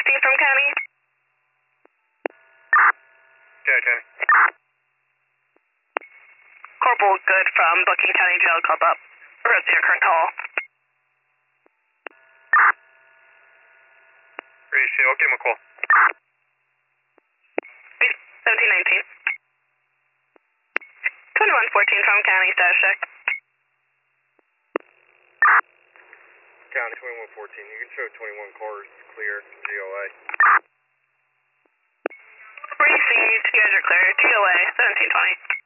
from County. Yeah, County. Corporal Good from Booking County Jail Club up. Requesting a current call. Ready, I'll give him a call. 1719. 2114 from County, status check. County 2114. You can show 21 cars clear, GOA. Received. You guys are clear. GOA 1720.